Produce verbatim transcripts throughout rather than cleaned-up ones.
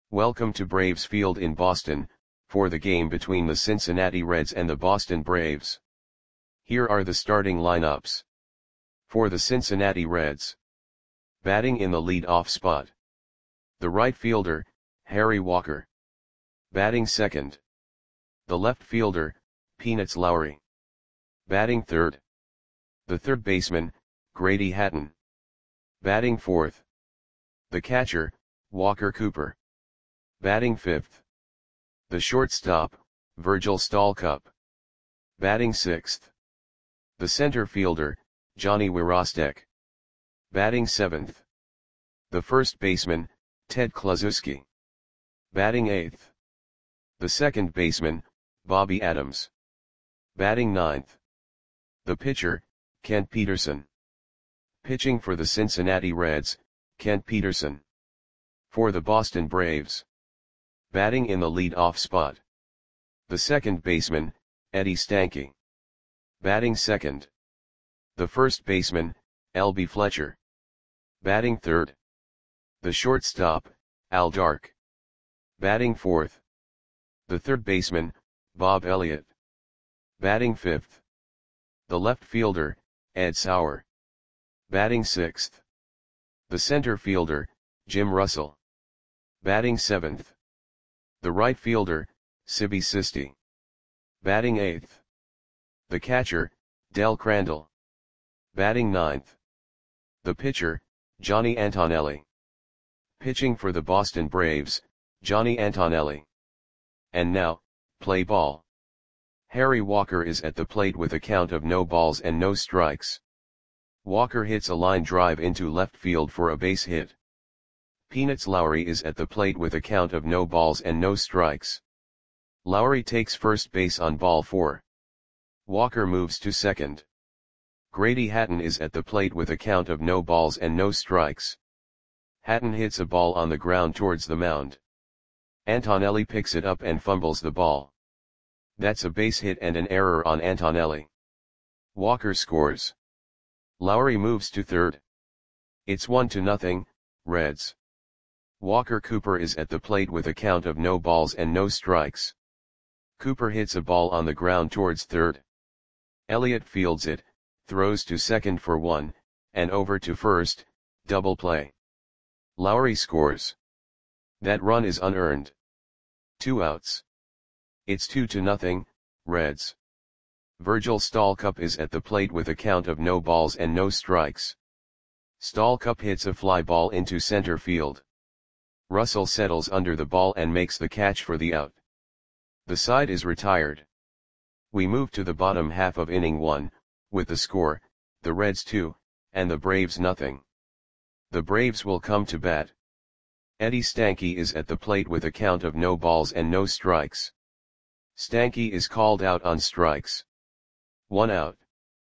Welcome to Braves Field in Boston, for the game between the Cincinnati Reds and the Boston Braves. Here are the starting lineups. For the Cincinnati Reds. Batting in the lead-off spot. The right fielder, Harry Walker. Batting second. The left fielder, Peanuts Lowry. Batting third. The third baseman, Grady Hatton. Batting fourth. The catcher, Walker Cooper. Batting fifth. The shortstop, Virgil Stalcup. Batting sixth. The center fielder, Johnny Wirostek. Batting seventh. The first baseman, Ted Kluszewski. Batting eighth. The second baseman, Bobby Adams. Batting ninth. The pitcher, Kent Peterson. Pitching for the Cincinnati Reds, Kent Peterson. For the Boston Braves. Batting in the lead-off spot. The second baseman, Eddie Stanky. Batting second. The first baseman, L B Fletcher. Batting third. The shortstop, Al Dark. Batting fourth. The third baseman, Bob Elliott. Batting fifth. The left fielder, Ed Sauer. Batting sixth. The center fielder, Jim Russell. Batting seventh. The right fielder, Sibby Sisti. Batting eighth. The catcher, Del Crandall. Batting ninth. The pitcher, Johnny Antonelli. Pitching for the Boston Braves, Johnny Antonelli. And now, play ball. Harry Walker is at the plate with a count of no balls and no strikes. Walker hits a line drive into left field for a base hit. Peanuts Lowry is at the plate with a count of no balls and no strikes. Lowry takes first base on ball four. Walker moves to second. Grady Hatton is at the plate with a count of no balls and no strikes. Hatton hits a ball on the ground towards the mound. Antonelli picks it up and fumbles the ball. That's a base hit and an error on Antonelli. Walker scores. Lowry moves to third. It's one to nothing, Reds. Walker Cooper is at the plate with a count of no balls and no strikes. Cooper hits a ball on the ground towards third. Elliott fields it, throws to second for one, and over to first, double play. Lowry scores. That run is unearned. Two outs. It's two to nothing, Reds. Virgil Stalcup is at the plate with a count of no balls and no strikes. Stalcup hits a fly ball into center field. Russell settles under the ball and makes the catch for the out. The side is retired. We move to the bottom half of inning one, with the score, the Reds two, and the Braves nothing. The Braves will come to bat. Eddie Stanky is at the plate with a count of no balls and no strikes. Stanky is called out on strikes. One out.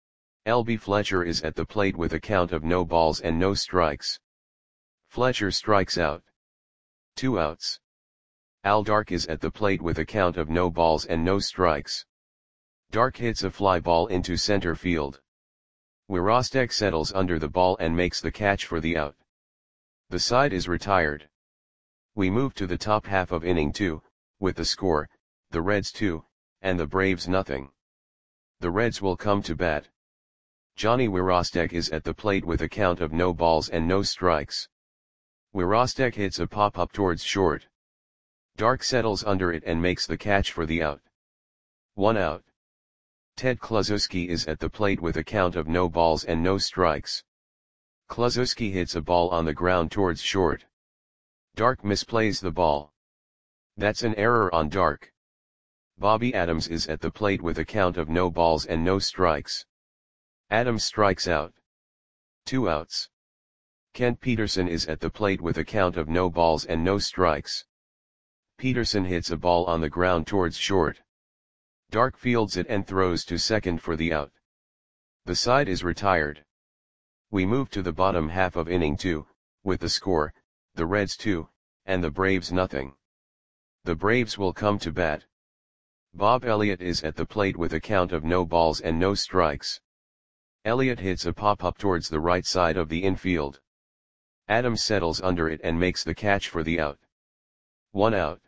L B Fletcher is at the plate with a count of no balls and no strikes. Fletcher strikes out. Two outs. Al Dark is at the plate with a count of no balls and no strikes. Dark hits a fly ball into center field. Wirostek settles under the ball and makes the catch for the out. The side is retired. We move to the top half of inning two, with the score, the Reds two, and the Braves nothing. The Reds will come to bat. Johnny Wirostek is at the plate with a count of no balls and no strikes. Wirostek hits a pop-up towards short. Dark settles under it and makes the catch for the out. One out. Ted Kluszewski is at the plate with a count of no balls and no strikes. Kluszewski hits a ball on the ground towards short. Dark misplays the ball. That's an error on Dark. Bobby Adams is at the plate with a count of no balls and no strikes. Adams strikes out. Two outs. Kent Peterson is at the plate with a count of no balls and no strikes. Peterson hits a ball on the ground towards short. Dark fields it and throws to second for the out. The side is retired. We move to the bottom half of inning two, with the score, the Reds two, and the Braves nothing. The Braves will come to bat. Bob Elliott is at the plate with a count of no balls and no strikes. Elliott hits a pop-up towards the right side of the infield. Adams settles under it and makes the catch for the out. One out.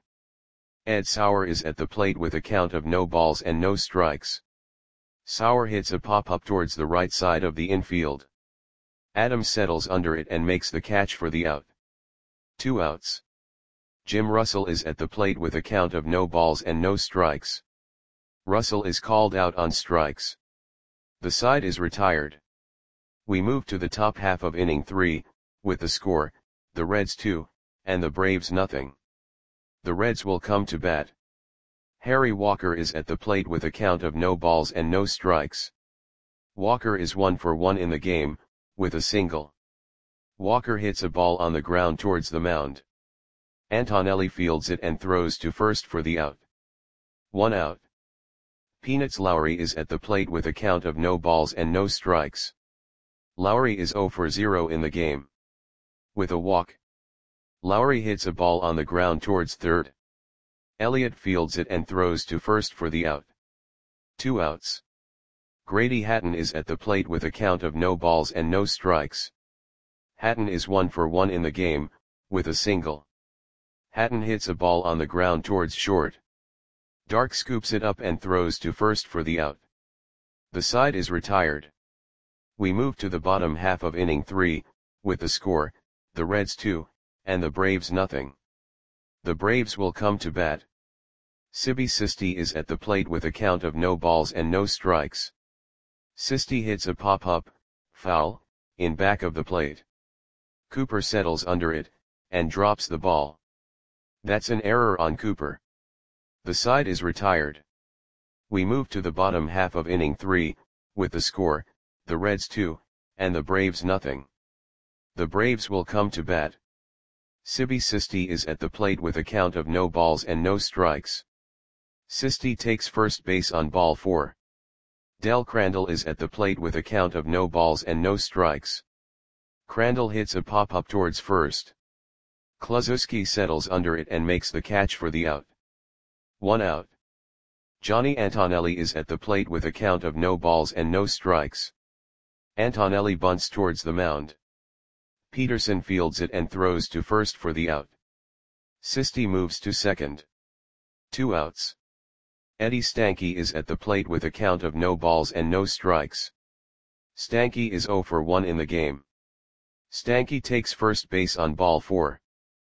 Ed Sauer is at the plate with a count of no balls and no strikes. Sauer hits a pop-up towards the right side of the infield. Adams settles under it and makes the catch for the out. Two outs. Jim Russell is at the plate with a count of no balls and no strikes. Russell is called out on strikes. The side is retired. We move to the top half of inning three, with the score, the Reds two, and the Braves nothing. The Reds will come to bat. Harry Walker is at the plate with a count of no balls and no strikes. Walker is one for one in the game, with a single. Walker hits a ball on the ground towards the mound. Antonelli fields it and throws to first for the out. One out. Peanuts Lowry is at the plate with a count of no balls and no strikes. Lowry is zero for zero in the game. With a walk, Lowry hits a ball on the ground towards third. Elliott fields it and throws to first for the out. Two outs. Grady Hatton is at the plate with a count of no balls and no strikes. Hatton is one for one in the game, with a single. Hatton hits a ball on the ground towards short. Dark scoops it up and throws to first for the out. The side is retired. We move to the bottom half of inning three, with the score, the Reds two, and the Braves nothing. The Braves will come to bat. Sibby Sisti is at the plate with a count of no balls and no strikes. Sisti hits a pop-up, foul, in back of the plate. Cooper settles under it, and drops the ball. That's an error on Cooper. The side is retired. We move to the bottom half of inning three, with the score, the Reds two, and the Braves nothing. The Braves will come to bat. Sibby Sisti is at the plate with a count of no balls and no strikes. Sisti takes first base on ball four. Del Crandall is at the plate with a count of no balls and no strikes. Crandall hits a pop-up towards first. Kluszewski settles under it and makes the catch for the out. One out. Johnny Antonelli is at the plate with a count of no balls and no strikes. Antonelli bunts towards the mound. Peterson fields it and throws to first for the out. Sisti moves to second. Two outs. Eddie Stanky is at the plate with a count of no balls and no strikes. Stanky is zero for one in the game. Stanky takes first base on ball four.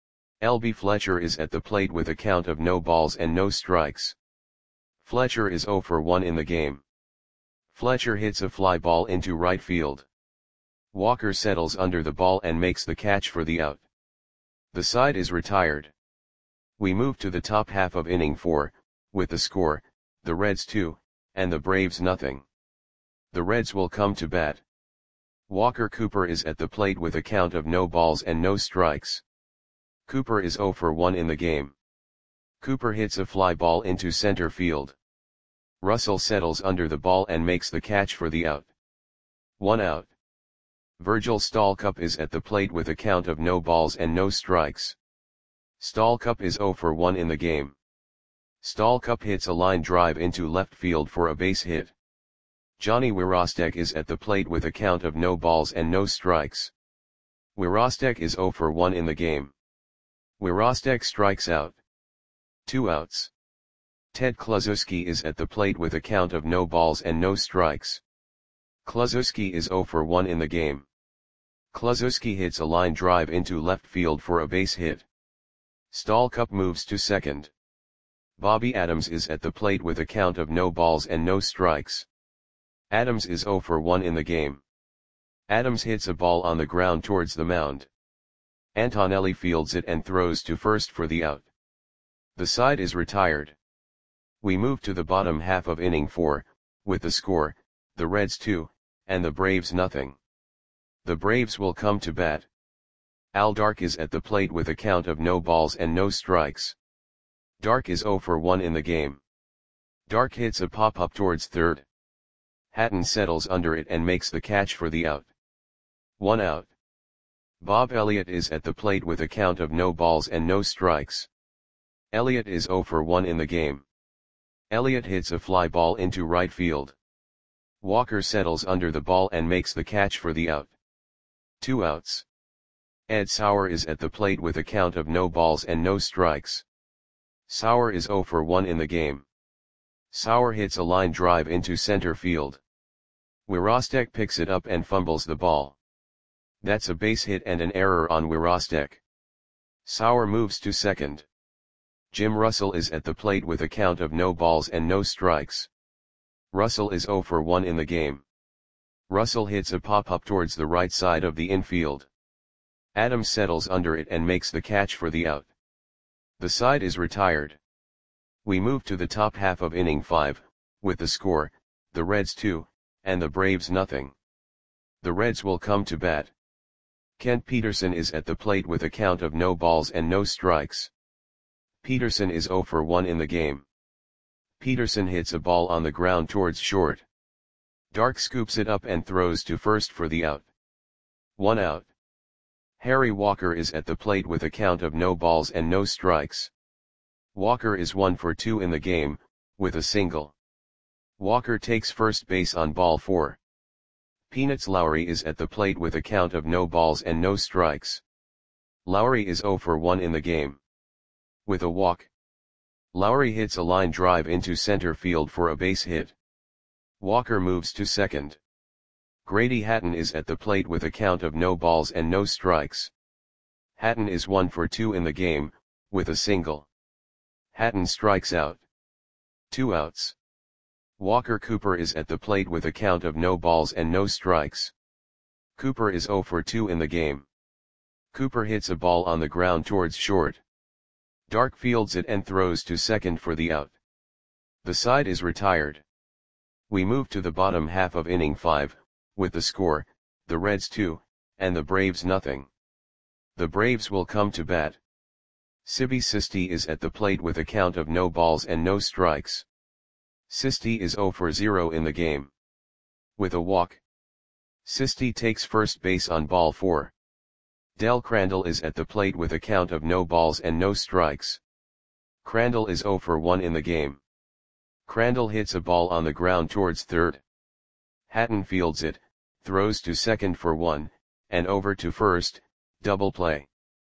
L B Fletcher is at the plate with a count of no balls and no strikes. Fletcher is zero for one in the game. Fletcher hits a fly ball into right field. Walker settles under the ball and makes the catch for the out. The side is retired. We move to the top half of inning four, with the score, the Reds two, and the Braves nothing. The Reds will come to bat. Walker Cooper is at the plate with a count of no balls and no strikes. Cooper is zero for one in the game. Cooper hits a fly ball into center field. Russell settles under the ball and makes the catch for the out. One out. Virgil Stallcup is at the plate with a count of no balls and no strikes. Stallcup is zero for one in the game. Stallcup hits a line drive into left field for a base hit. Johnny Wirostek is at the plate with a count of no balls and no strikes. Wirostek is zero for one in the game. Wirostek strikes out. Two outs. Ted Kluszewski is at the plate with a count of no balls and no strikes. Kluszewski is zero for one in the game. Kluszewski hits a line drive into left field for a base hit. Stallcup moves to second. Bobby Adams is at the plate with a count of no balls and no strikes. Adams is zero for one in the game. Adams hits a ball on the ground towards the mound. Antonelli fields it and throws to first for the out. The side is retired. We move to the bottom half of inning four, with the score, the Reds two, and the Braves nothing. The Braves will come to bat. Al Dark is at the plate with a count of no balls and no strikes. Dark is zero for one in the game. Dark hits a pop-up towards third. Hatton settles under it and makes the catch for the out. One out. Bob Elliott is at the plate with a count of no balls and no strikes. Elliott is zero for one in the game. Elliott hits a fly ball into right field. Walker settles under the ball and makes the catch for the out. Two outs. Ed Sauer is at the plate with a count of no balls and no strikes. Sauer is zero for one in the game. Sauer hits a line drive into center field. Wirostek picks it up and fumbles the ball. That's a base hit and an error on Wirostek. Sauer moves to second. Jim Russell is at the plate with a count of no balls and no strikes. Russell is zero for one in the game. Russell hits a pop-up towards the right side of the infield. Adams settles under it and makes the catch for the out. The side is retired. We move to the top half of inning five, with the score, the Reds two, and the Braves nothing. The Reds will come to bat. Kent Peterson is at the plate with a count of no balls and no strikes. Peterson is zero for one in the game. Peterson hits a ball on the ground towards short. Dark scoops it up and throws to first for the out. One out. Harry Walker is at the plate with a count of no balls and no strikes. Walker is one for two in the game, with a single. Walker takes first base on ball four. Peanuts Lowry is at the plate with a count of no balls and no strikes. Lowry is zero for one in the game. With a walk. Lowry hits a line drive into center field for a base hit. Walker moves to second. Grady Hatton is at the plate with a count of no balls and no strikes. Hatton is one for two in the game, with a single. Hatton strikes out. Two outs. Walker Cooper is at the plate with a count of no balls and no strikes. Cooper is zero for two in the game. Cooper hits a ball on the ground towards short. Dark fields it and throws to second for the out. The side is retired. We move to the bottom half of inning five, with the score, the Reds two, and the Braves nothing. The Braves will come to bat. Sibby Sisti is at the plate with a count of no balls and no strikes. Sisti is zero for zero in the game. With a walk. Sisti takes first base on ball four. Del Crandall is at the plate with a count of no balls and no strikes. Crandall is zero for one in the game. Crandall hits a ball on the ground towards third. Hatton fields it, throws to second for one, and over to first, double play.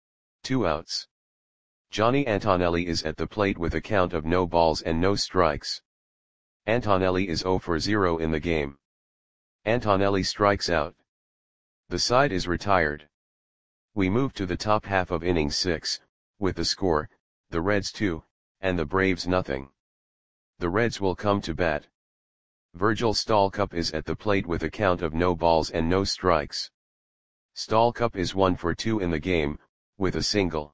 Two outs. Johnny Antonelli is at the plate with a count of no balls and no strikes. Antonelli is zero for zero in the game. Antonelli strikes out. The side is retired. We move to the top half of inning six, with the score, the Reds two, and the Braves nothing. The Reds will come to bat. Virgil Stalcup is at the plate with a count of no balls and no strikes. Stalcup is one for two in the game, with a single.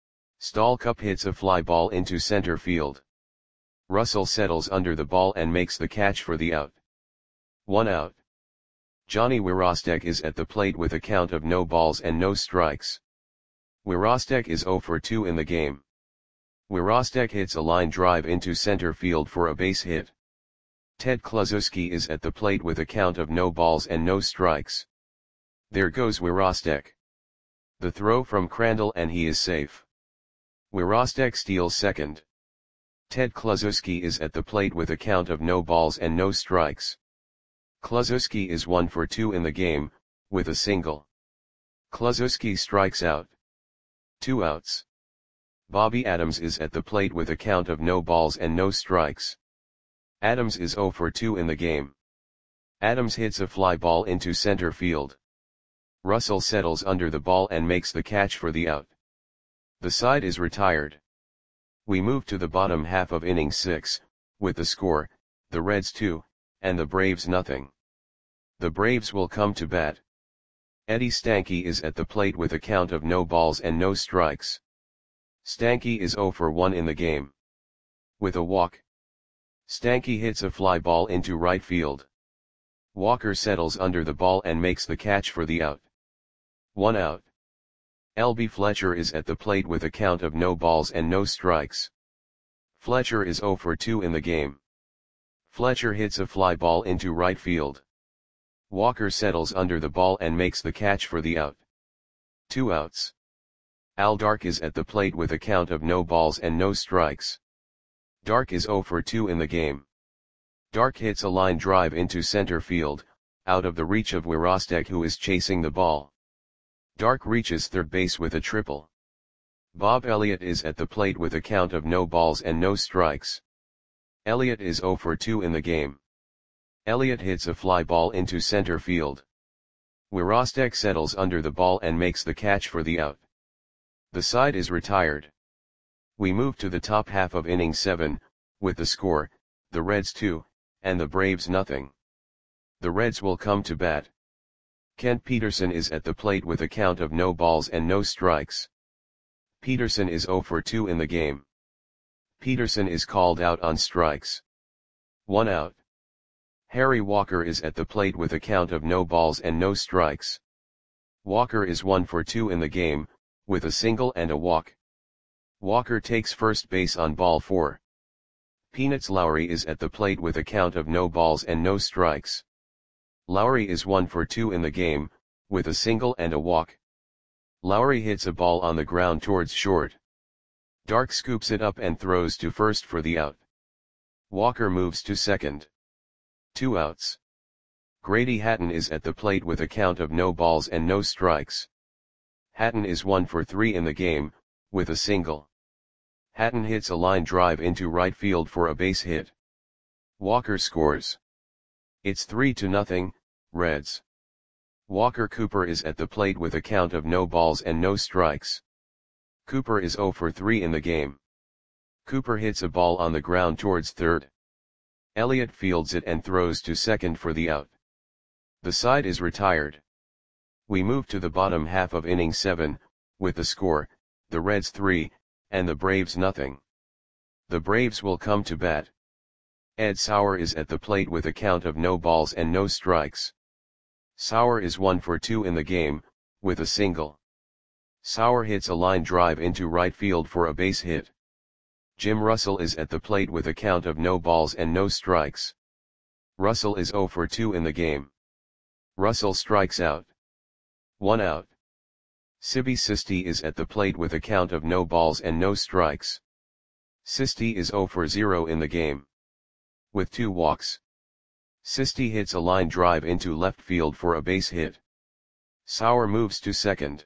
Stalcup hits a fly ball into center field. Russell settles under the ball and makes the catch for the out. One out. Johnny Wirostek is at the plate with a count of no balls and no strikes. Wirostek is zero for two in the game. Wirostek hits a line drive into center field for a base hit. Ted Kluszewski is at the plate with a count of no balls and no strikes. There goes Wirostek. The throw from Crandall and he is safe. Wirostek steals second. Ted Kluszewski is at the plate with a count of no balls and no strikes. Kluszewski is one for two in the game, with a single. Kluszewski strikes out. Two outs. Bobby Adams is at the plate with a count of no balls and no strikes. Adams is zero for two in the game. Adams hits a fly ball into center field. Russell settles under the ball and makes the catch for the out. The side is retired. We move to the bottom half of inning six, with the score, the Reds two, and the Braves nothing. The Braves will come to bat. Eddie Stanky is at the plate with a count of no balls and no strikes. Stanky is zero for one in the game. With a walk. Stanky hits a fly ball into right field. Walker settles under the ball and makes the catch for the out. One out. L B Fletcher is at the plate with a count of no balls and no strikes. Fletcher is zero for two in the game. Fletcher hits a fly ball into right field. Walker settles under the ball and makes the catch for the out. Two outs. Al Dark is at the plate with a count of no balls and no strikes. Dark is zero for two in the game. Dark hits a line drive into center field, out of the reach of Wirostek who is chasing the ball. Dark reaches third base with a triple. Bob Elliott is at the plate with a count of no balls and no strikes. Elliott is zero for two in the game. Elliott hits a fly ball into center field. Wirostek settles under the ball and makes the catch for the out. The side is retired. We move to the top half of inning seven, with the score, the Reds two, and the Braves nothing. The Reds will come to bat. Kent Peterson is at the plate with a count of no balls and no strikes. Peterson is zero for two in the game. Peterson is called out on strikes. One out. Harry Walker is at the plate with a count of no balls and no strikes. Walker is one for two in the game, with a single and a walk. Walker takes first base on ball four. Peanuts Lowry is at the plate with a count of no balls and no strikes. Lowry is one for two in the game, with a single and a walk. Lowry hits a ball on the ground towards short. Dark scoops it up and throws to first for the out. Walker moves to second. Two outs. Grady Hatton is at the plate with a count of no balls and no strikes. Hatton is one for three in the game, with a single. Hatton hits a line drive into right field for a base hit. Walker scores. It's three to nothing, Reds. Walker Cooper is at the plate with a count of no balls and no strikes. Cooper is zero for three in the game. Cooper hits a ball on the ground towards third. Elliott fields it and throws to second for the out. The side is retired. We move to the bottom half of inning seven, with the score, the Reds three, and the Braves nothing. The Braves will come to bat. Ed Sauer is at the plate with a count of no balls and no strikes. Sauer is one for two in the game, with a single. Sauer hits a line drive into right field for a base hit. Jim Russell is at the plate with a count of no balls and no strikes. Russell is zero for two in the game. Russell strikes out. One out. Sibi Sisti is at the plate with a count of no balls and no strikes. Sisti is zero for zero in the game. With two walks. Sisti hits a line drive into left field for a base hit. Sauer moves to second.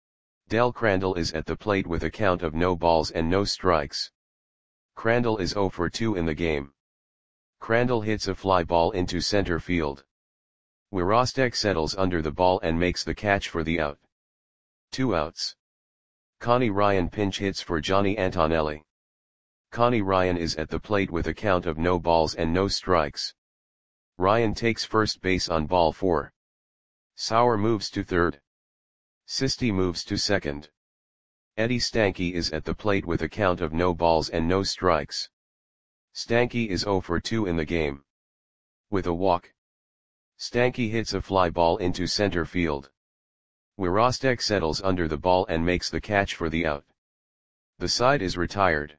Del Crandall is at the plate with a count of no balls and no strikes. Crandall is zero for two in the game. Crandall hits a fly ball into center field. Wirostek settles under the ball and makes the catch for the out. Two outs. Connie Ryan pinch hits for Johnny Antonelli. Connie Ryan is at the plate with a count of no balls and no strikes. Ryan takes first base on ball four. Sauer moves to third. Sisti moves to second. Eddie Stanky is at the plate with a count of no balls and no strikes. Stanky is zero for two in the game. With a walk. Stanky hits a fly ball into center field. Wirostek settles under the ball and makes the catch for the out. The side is retired.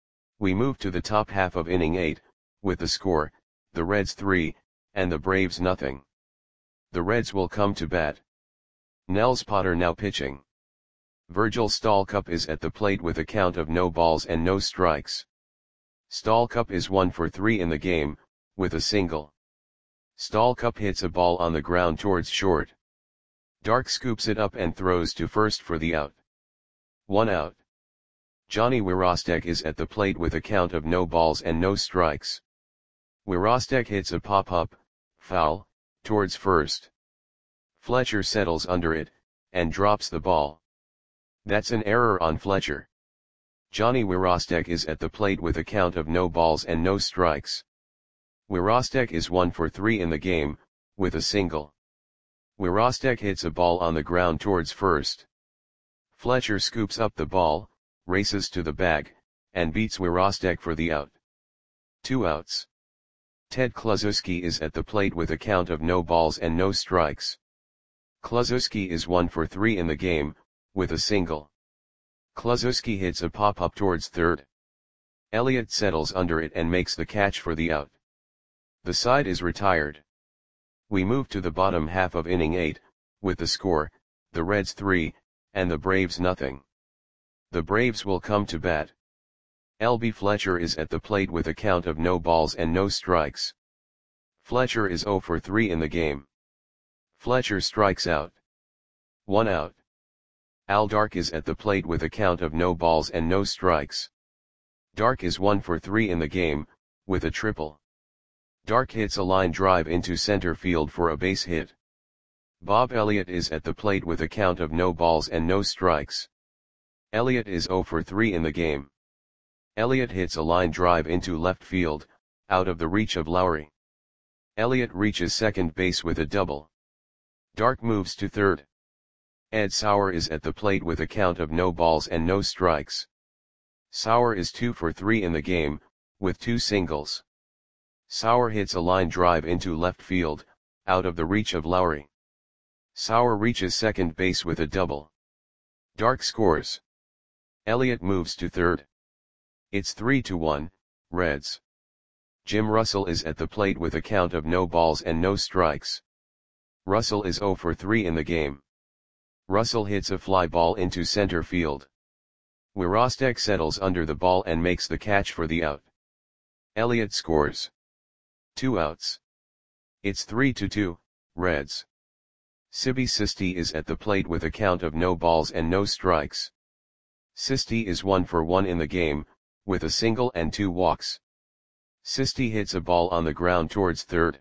We move to the top half of inning eight, with the score, the Reds three, and the Braves nothing. The Reds will come to bat. Nels Potter now pitching. Virgil Stallcup is at the plate with a count of no balls and no strikes. Stallcup is one for three in the game, with a single. Stallcup hits a ball on the ground towards short. Dark scoops it up and throws to first for the out. One out. Johnny Wirostek is at the plate with a count of no balls and no strikes. Wirostek hits a pop-up, foul, towards first. Fletcher settles under it, and drops the ball. That's an error on Fletcher. Johnny Wirostek is at the plate with a count of no balls and no strikes. Wirostek is one for three in the game, with a single. Wirostek hits a ball on the ground towards first. Fletcher scoops up the ball, races to the bag, and beats Wirostek for the out. Two outs. Ted Kluszewski is at the plate with a count of no balls and no strikes. Kluszewski is one for three in the game, with a single. Kluszewski hits a pop-up towards third. Elliott settles under it and makes the catch for the out. The side is retired. We move to the bottom half of inning eight, with the score, the Reds three, and the Braves nothing. The Braves will come to bat. L B Fletcher is at the plate with a count of no balls and no strikes. Fletcher is zero for three in the game. Fletcher strikes out. One out. Al Dark is at the plate with a count of no balls and no strikes. Dark is one for three in the game, with a triple. Dark hits a line drive into center field for a base hit. Bob Elliott is at the plate with a count of no balls and no strikes. Elliott is zero for three in the game. Elliott hits a line drive into left field, out of the reach of Lowry. Elliott reaches second base with a double. Dark moves to third. Ed Sauer is at the plate with a count of no balls and no strikes. Sauer is two for three in the game, with two singles. Sauer hits a line drive into left field, out of the reach of Lowry. Sauer reaches second base with a double. Dark scores. Elliott moves to third. It's three to one, Reds. Jim Russell is at the plate with a count of no balls and no strikes. Russell is zero for three in the game. Russell hits a fly ball into center field. Wirostek settles under the ball and makes the catch for the out. Elliott scores. Two outs. It's three to two, Reds. Sibi Sisti is at the plate with a count of no balls and no strikes. Sisti is one for one in the game, with a single and two walks. Sisti hits a ball on the ground towards third.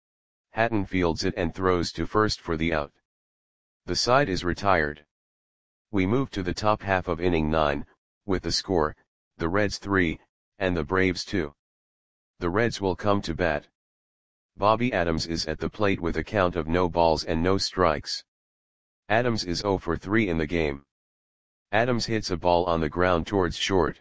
Hatton fields it and throws to first for the out. The side is retired. We move to the top half of inning nine, with the score, the Reds three, and the Braves two. The Reds will come to bat. Bobby Adams is at the plate with a count of no balls and no strikes. Adams is zero for three in the game. Adams hits a ball on the ground towards short.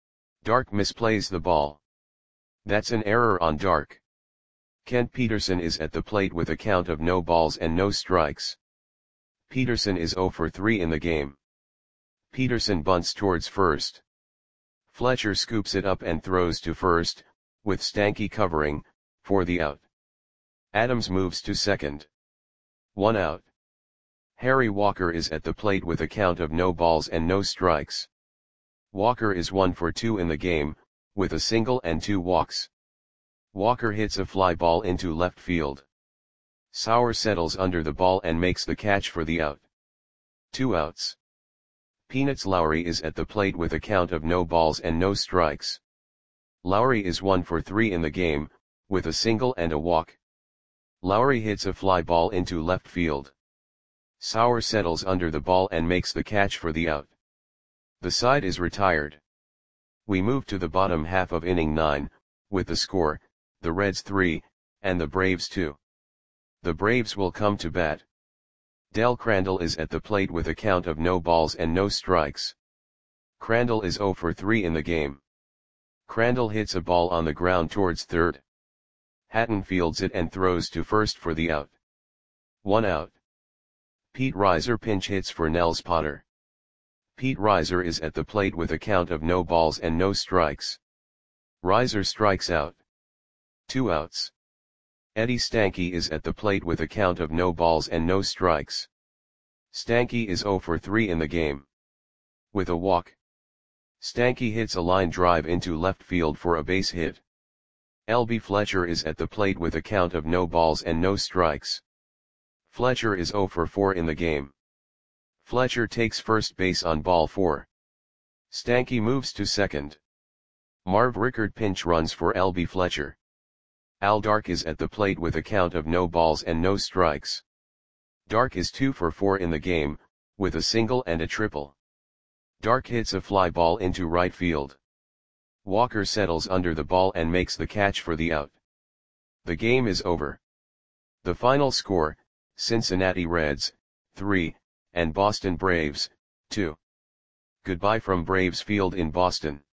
Dark misplays the ball. That's an error on Dark. Kent Peterson is at the plate with a count of no balls and no strikes. Peterson is zero for three in the game. Peterson bunts towards first. Fletcher scoops it up and throws to first, with Stanky covering, for the out. Adams moves to second. One out. Harry Walker is at the plate with a count of no balls and no strikes. Walker is one for two in the game, with a single and two walks. Walker hits a fly ball into left field. Sauer settles under the ball and makes the catch for the out. Two outs. Peanuts Lowry is at the plate with a count of no balls and no strikes. Lowry is one for three in the game, with a single and a walk. Lowry hits a fly ball into left field. Sauer settles under the ball and makes the catch for the out. The side is retired. We move to the bottom half of inning nine, with the score, the Reds three, and the Braves two. The Braves will come to bat. Del Crandall is at the plate with a count of no balls and no strikes. Crandall is zero for three in the game. Crandall hits a ball on the ground towards third. Hatton fields it and throws to first for the out. One out. Pete Reiser pinch hits for Nels Potter. Pete Reiser is at the plate with a count of no balls and no strikes. Reiser strikes out. Two outs. Eddie Stanky is at the plate with a count of no balls and no strikes. Stanky is zero for three in the game. With a walk. Stanky hits a line drive into left field for a base hit. L B Fletcher is at the plate with a count of no balls and no strikes. Fletcher is zero for four in the game. Fletcher takes first base on ball four. Stanky moves to second. Marv Rickard pinch runs for L B Fletcher. Al Dark is at the plate with a count of no balls and no strikes. Dark is two for four in the game, with a single and a triple. Dark hits a fly ball into right field. Walker settles under the ball and makes the catch for the out. The game is over. The final score, Cincinnati Reds, three, and Boston Braves, two. Goodbye from Braves Field in Boston.